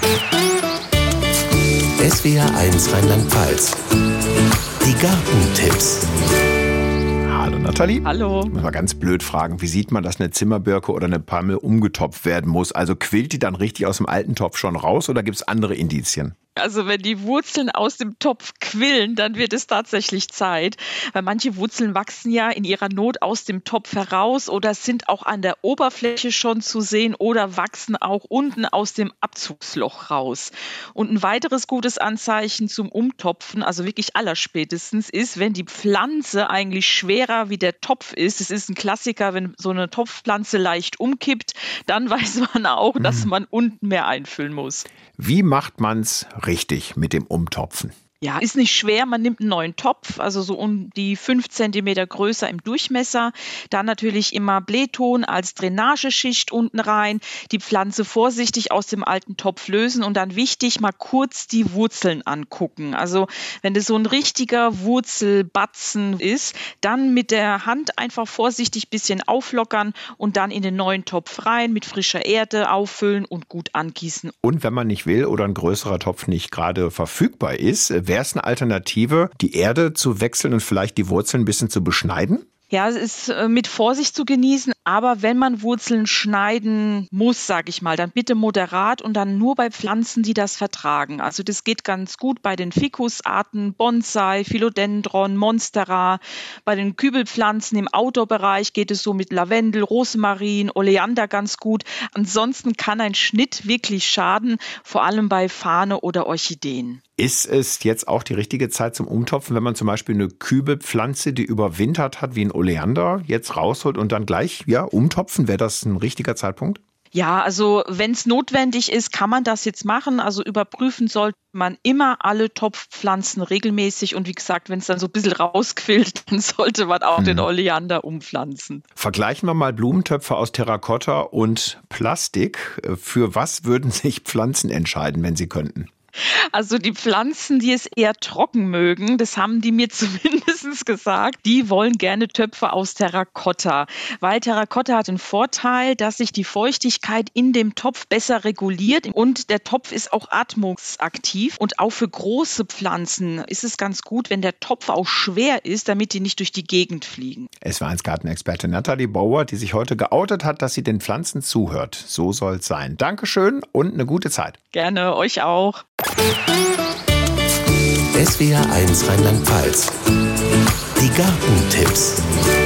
SWR1 Rheinland-Pfalz. Die Gartentipps. Hallo Nathalie. Hallo. Ich muss mal ganz blöd fragen, wie sieht man, dass eine Zimmerbirke oder eine Palme umgetopft werden muss? Also quillt die dann richtig aus dem alten Topf schon raus oder gibt es andere Indizien? Also wenn die Wurzeln aus dem Topf quillen, dann wird es tatsächlich Zeit, weil manche Wurzeln wachsen ja in ihrer Not aus dem Topf heraus oder sind auch an der Oberfläche schon zu sehen oder wachsen auch unten aus dem Abzugsloch raus. Und ein weiteres gutes Anzeichen zum Umtopfen, also wirklich allerspätestens, ist, wenn die Pflanze eigentlich schwerer wie der Topf ist. Es ist ein Klassiker, wenn so eine Topfpflanze leicht umkippt, dann weiß man auch, dass man unten mehr einfüllen muss. Wie macht man's richtig mit dem Umtopfen? Ja, ist nicht schwer. Man nimmt einen neuen Topf, also so um die 5 Zentimeter größer im Durchmesser. Dann natürlich immer Blähton als Drainageschicht unten rein. Die Pflanze vorsichtig aus dem alten Topf lösen und dann wichtig, mal kurz die Wurzeln angucken. Also wenn das so ein richtiger Wurzelbatzen ist, dann mit der Hand einfach vorsichtig ein bisschen auflockern und dann in den neuen Topf rein, mit frischer Erde auffüllen und gut angießen. Und wenn man nicht will oder ein größerer Topf nicht gerade verfügbar ist, wäre es eine Alternative, die Erde zu wechseln und vielleicht die Wurzeln ein bisschen zu beschneiden? Ja, es ist mit Vorsicht zu genießen, aber wenn man Wurzeln schneiden muss, sage ich mal, dann bitte moderat und dann nur bei Pflanzen, die das vertragen. Also das geht ganz gut bei den Ficusarten, Bonsai, Philodendron, Monstera. Bei den Kübelpflanzen im Outdoor-Bereich geht es so mit Lavendel, Rosmarin, Oleander ganz gut. Ansonsten kann ein Schnitt wirklich schaden, vor allem bei Fahne oder Orchideen. Ist es jetzt auch die richtige Zeit zum Umtopfen, wenn man zum Beispiel eine Kübelpflanze, die überwintert hat, wie ein Oleander, jetzt rausholt und dann gleich umtopfen? Wäre das ein richtiger Zeitpunkt? Ja, also wenn es notwendig ist, kann man das jetzt machen. Also überprüfen sollte man immer alle Topfpflanzen regelmäßig. Und wie gesagt, wenn es dann so ein bisschen rausquillt, dann sollte man auch den Oleander umpflanzen. Vergleichen wir mal Blumentöpfe aus Terrakotta und Plastik. Für was würden sich Pflanzen entscheiden, wenn sie könnten? Also die Pflanzen, die es eher trocken mögen, das haben die mir zumindest gesagt, die wollen gerne Töpfe aus Terrakotta. Weil Terrakotta hat den Vorteil, dass sich die Feuchtigkeit in dem Topf besser reguliert und der Topf ist auch atmungsaktiv. Und auch für große Pflanzen ist es ganz gut, wenn der Topf auch schwer ist, damit die nicht durch die Gegend fliegen. SWR1 Gartenexperte Nathalie Bauer, die sich heute geoutet hat, dass sie den Pflanzen zuhört. So soll es sein. Dankeschön und eine gute Zeit. Gerne, euch auch. SWR1 Rheinland-Pfalz. Die Gartentipps.